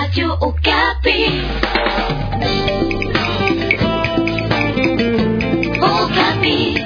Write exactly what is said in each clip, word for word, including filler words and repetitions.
Radio Okapi. Okapi.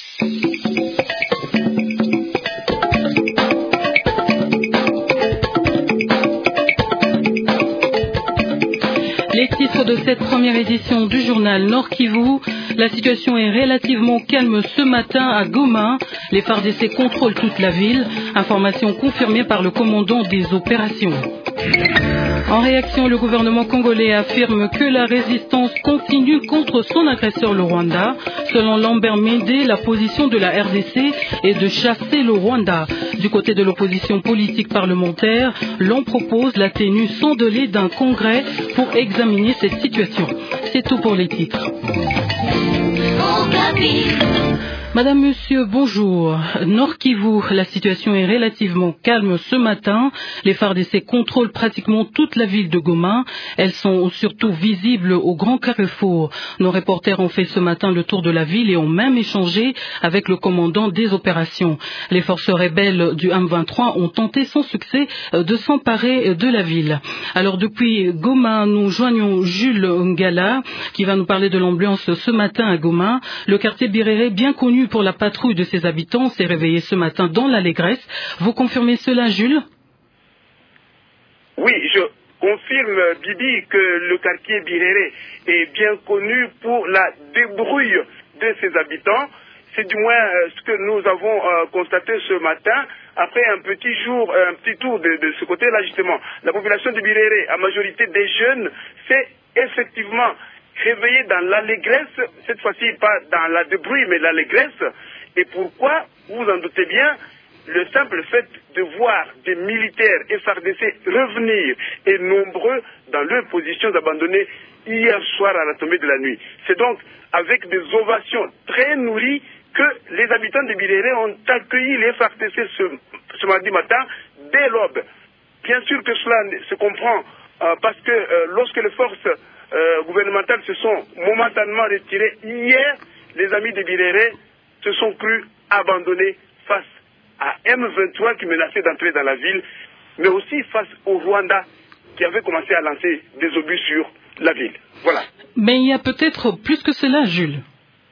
Les titres de cette première édition du journal Nord Kivu. La situation est relativement calme ce matin à Goma. Les F A R D C contrôlent toute la ville. Information confirmée par le commandant des opérations. En réaction, le gouvernement congolais affirme que la résistance continue contre son agresseur le Rwanda. Selon Lambert Mende, la position de la R D C est de chasser le Rwanda. Du côté de l'opposition politique parlementaire, l'on propose la tenue sans délai d'un congrès pour examiner cette situation. C'est tout pour les titres. Madame, Monsieur, bonjour. Nord Kivu, la situation est relativement calme ce matin. Les F A R D C contrôlent pratiquement toute la ville de Goma. Elles sont surtout visibles au grand carrefour. Nos reporters ont fait ce matin le tour de la ville et ont même échangé avec le commandant des opérations. Les forces rebelles du M vingt-trois ont tenté sans succès de s'emparer de la ville. Alors depuis Goma, nous joignons Jules Ngala qui va nous parler de l'ambiance ce matin à Goma. Le quartier Birere, bien connu pour la patrouille de ses habitants, s'est réveillé ce matin dans l'allégresse. Vous confirmez cela, Jules? Oui, je confirme, Bibi, que le quartier Birere est bien connu pour la débrouille de ses habitants. C'est du moins euh, ce que nous avons euh, constaté ce matin après un petit jour, un petit tour de, de ce côté-là justement. La population de Birere, à majorité des jeunes, s'est effectivement réveillé dans l'allégresse, cette fois-ci pas dans la débrouille, mais l'allégresse. Et pourquoi? Vous en doutez bien, le simple fait de voir des militaires F A R D C revenir et nombreux dans leurs positions abandonnées hier soir à la tombée de la nuit. C'est donc avec des ovations très nourries que les habitants de Birere ont accueilli les F A R D C ce, ce mardi matin dès l'aube. Bien sûr que cela se comprend euh, parce que euh, lorsque les forces Euh, gouvernementales se sont momentanément retirées hier, les amis de Birere se sont crus abandonnés face à M vingt-trois qui menaçait d'entrer dans la ville, mais aussi face au Rwanda qui avait commencé à lancer des obus sur la ville. Voilà. Mais il y a peut-être plus que cela, Jules.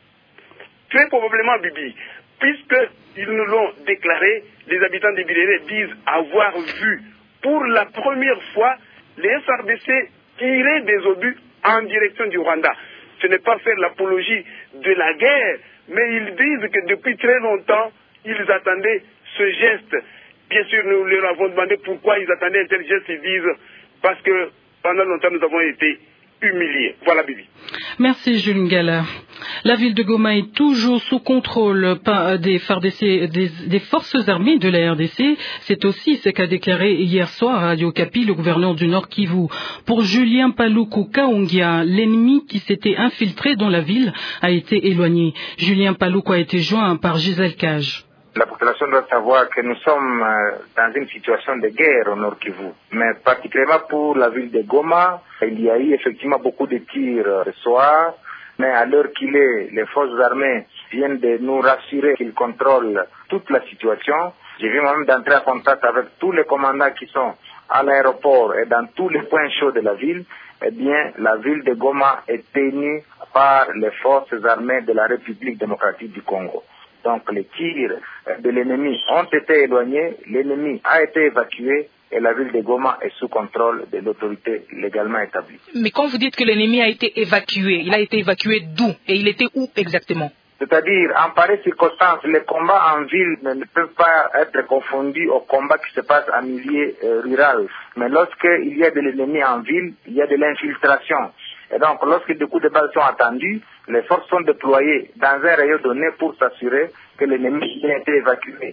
Très probablement, Bibi, puisqu'ils nous l'ont déclaré, les habitants de Birere disent avoir vu pour la première fois les F A R D C tirer des obus en direction du Rwanda. Ce n'est pas faire l'apologie de la guerre, mais ils disent que depuis très longtemps, ils attendaient ce geste. Bien sûr, nous leur avons demandé pourquoi ils attendaient un tel geste. Ils disent parce que pendant longtemps, nous avons été humiliés. Voilà, Bibi. Merci, Jules Ngala. La ville de Goma est toujours sous contrôle des, F A R D C, des, des forces armées de la R D C. C'est aussi ce qu'a déclaré hier soir à Radio Okapi le gouverneur du Nord Kivu. Pour Julien Paluku Kaongia, l'ennemi qui s'était infiltré dans la ville a été éloigné. Julien Paluku a été joint par Gisèle Cage. La population doit savoir que nous sommes dans une situation de guerre au Nord Kivu, mais particulièrement pour la ville de Goma, il y a eu effectivement beaucoup de tirs ce soir, mais à l'heure qu'il est, les forces armées viennent de nous rassurer qu'ils contrôlent toute la situation. Je viens même d'entrer en contact avec tous les commandants qui sont à l'aéroport et dans tous les points chauds de la ville. Eh bien, la ville de Goma est tenue par les forces armées de la République démocratique du Congo. Donc les tirs de l'ennemi ont été éloignés, l'ennemi a été évacué et la ville de Goma est sous contrôle de l'autorité légalement établie. Mais quand vous dites que l'ennemi a été évacué, il a été évacué d'où et il était où exactement? C'est-à-dire, en pareille circonstance, les combats en ville ne peuvent pas être confondus aux combats qui se passent en milieu euh, rural. Mais lorsqu'il y a de l'ennemi en ville, il y a de l'infiltration. Et donc, lorsque des coups de balle sont attendus, les forces sont déployées dans un rayon donné pour s'assurer que l'ennemi a été évacué.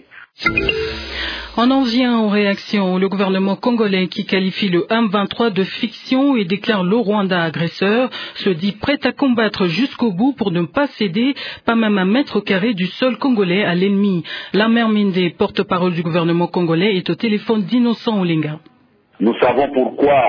On en vient aux réactions. Le gouvernement congolais qui qualifie le M vingt-trois de fiction et déclare le Rwanda agresseur se dit prêt à combattre jusqu'au bout pour ne pas céder, pas même un mètre carré du sol congolais à l'ennemi. Lambert Mende, porte-parole du gouvernement congolais, est au téléphone d'Innocent Olinga. Nous savons pourquoi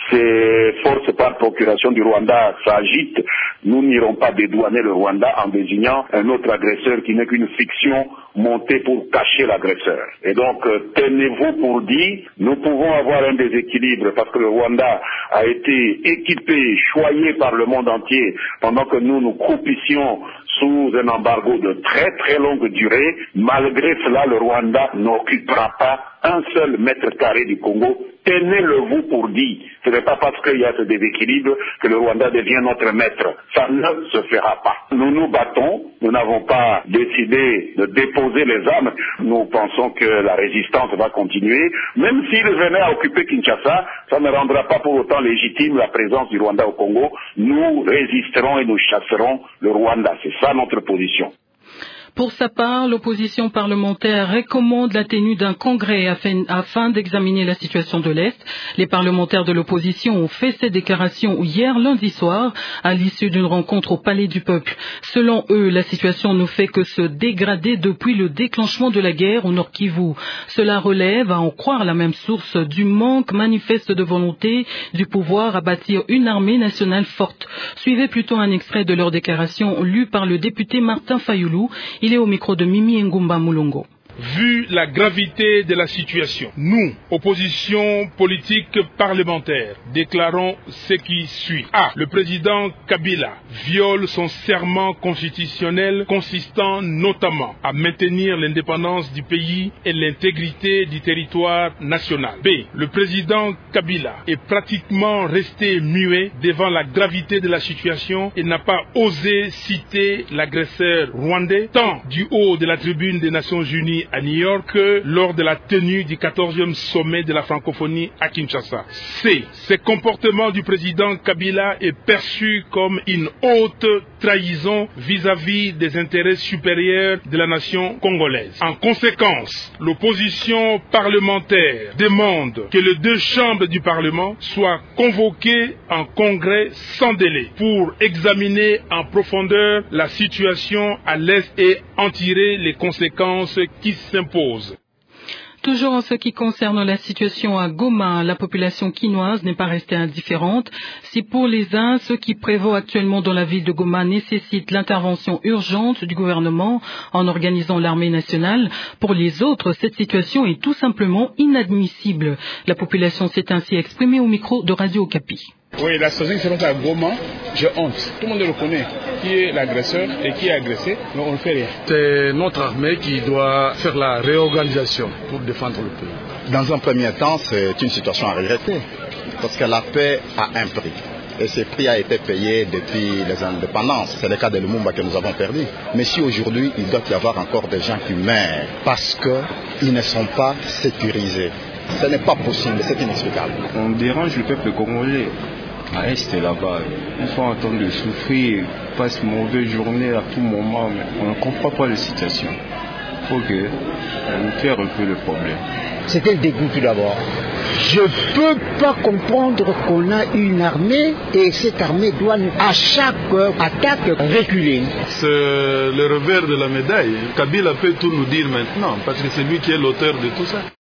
ces forces par procuration du Rwanda s'agitent, nous n'irons pas dédouaner le Rwanda en désignant un autre agresseur qui n'est qu'une fiction montée pour cacher l'agresseur. Et donc, euh, tenez-vous pour dit, nous pouvons avoir un déséquilibre parce que le Rwanda a été équipé, choyé par le monde entier pendant que nous nous croupissions sous un embargo de très très longue durée. Malgré cela, le Rwanda n'occupera pas un seul mètre carré du Congo. Tenez-le vous pour dit. Ce n'est pas parce qu'il y a ce déséquilibre que le Rwanda devient notre maître. Ça ne se fera pas. Nous nous battons. Nous n'avons pas décidé de déposer les armes. Nous pensons que la résistance va continuer. Même s'il venait à occuper Kinshasa, ça ne rendra pas pour autant légitime la présence du Rwanda au Congo. Nous résisterons et nous chasserons le Rwanda. C'est ça notre position. Pour sa part, l'opposition parlementaire recommande la tenue d'un congrès afin, afin d'examiner la situation de l'Est. Les parlementaires de l'opposition ont fait ces déclarations hier lundi soir à l'issue d'une rencontre au Palais du Peuple. Selon eux, la situation ne fait que se dégrader depuis le déclenchement de la guerre au Nord Kivu. Cela relève, à en croire la même source, du manque manifeste de volonté du pouvoir à bâtir une armée nationale forte. Suivez plutôt un extrait de leur déclaration lue par le député Martin Fayoulou. Il est au micro de Mimi Ngumba Mulongo. Vu la gravité de la situation, nous, opposition politique parlementaire, déclarons ce qui suit. A. Le président Kabila viole son serment constitutionnel consistant notamment à maintenir l'indépendance du pays et l'intégrité du territoire national. B. Le président Kabila est pratiquement resté muet devant la gravité de la situation et n'a pas osé citer l'agresseur rwandais, tant du haut de la tribune des Nations Unies à New York que lors de la tenue du quatorzième sommet de la francophonie à Kinshasa. C. Ce comportement du président Kabila est perçu comme une haute trahison vis-à-vis des intérêts supérieurs de la nation congolaise. En conséquence, l'opposition parlementaire demande que les deux chambres du Parlement soient convoquées en congrès sans délai pour examiner en profondeur la situation à l'Est et en tirer les conséquences qui s'imposent. Toujours en ce qui concerne la situation à Goma, la population quinoise n'est pas restée indifférente. Si pour les uns, ce qui prévaut actuellement dans la ville de Goma nécessite l'intervention urgente du gouvernement en organisant l'armée nationale, pour les autres, cette situation est tout simplement inadmissible. La population s'est ainsi exprimée au micro de Radio Okapi. Oui, la situation qui se passe à Goma, j'ai honte. Tout le monde le connaît. Qui est l'agresseur et qui est agressé, mais on ne fait rien. C'est notre armée qui doit faire la réorganisation pour défendre le pays. Dans un premier temps, c'est une situation à regretter, parce que la paix a un prix. Et ce prix a été payé depuis les indépendances. C'est le cas de Lumumba que nous avons perdu. Mais si aujourd'hui, il doit y avoir encore des gens qui meurent parce qu'ils ne sont pas sécurisés, ce n'est pas possible, c'est inexplicable. On dérange le peuple congolais. À Est là-bas, ils sont en train de souffrir, ils passent une mauvaise journée à tout moment, mais on ne comprend pas la situation. Il faut que on faire un peu le problème. C'était le dégoût tout d'abord. Je ne peux pas comprendre qu'on a une armée et cette armée doit à chaque attaque reculer. C'est le revers de la médaille. Kabila peut tout nous dire maintenant, parce que c'est lui qui est l'auteur de tout ça.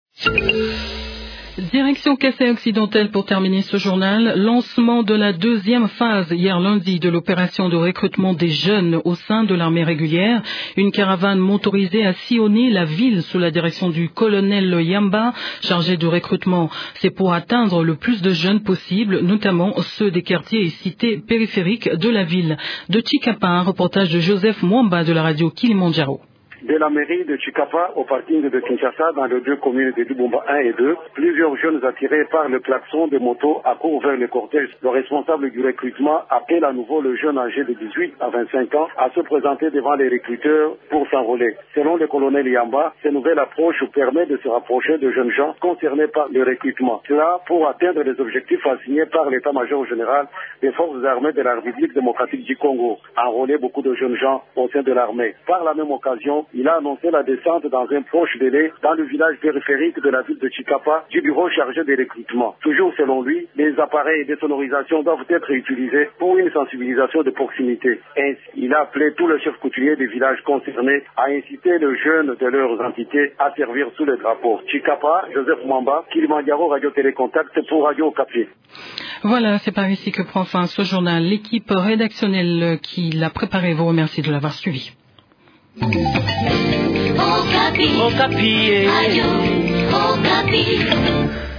Direction Kassai occidentale pour terminer ce journal. Lancement de la deuxième phase hier lundi de l'opération de recrutement des jeunes au sein de l'armée régulière. Une caravane motorisée a sillonné la ville sous la direction du colonel Yamba, chargé du recrutement. C'est pour atteindre le plus de jeunes possible, notamment ceux des quartiers et cités périphériques de la ville. De Chikapa, un reportage de Joseph Mwamba de la radio Kilimandjaro. De la mairie de Chikapa au parking de Kinshasa, dans les deux communes de Dubomba un et deux, plusieurs jeunes attirés par le klaxon des motos accourent vers le cortège. Le responsable du recrutement appelle à nouveau le jeune âgé de dix-huit à vingt-cinq ans à se présenter devant les recruteurs pour s'enrôler. Selon le colonel Yamba, cette nouvelle approche permet de se rapprocher de jeunes gens concernés par le recrutement. Cela pour atteindre les objectifs assignés par l'état-major général des forces armées de la République démocratique du Congo. Enrôler beaucoup de jeunes gens au sein de l'armée. Par la même occasion, il a annoncé la descente dans un proche délai dans le village périphérique de la ville de Chikapa du bureau chargé des recrutements. Toujours selon lui, les appareils de sonorisation doivent être utilisés pour une sensibilisation de proximité. Ainsi, il a appelé tous les chefs coutumiers des villages concernés à inciter les jeunes de leurs entités à servir sous les drapeaux. Chikapa, Joseph Mwamba, Kilimandjaro, Radio Télécontact pour Radio Okapi. Voilà, c'est par ici que prend fin ce journal. L'équipe rédactionnelle qui l'a préparé vous remercie de l'avoir suivi. Okapi. Okapi. Radio Okapi.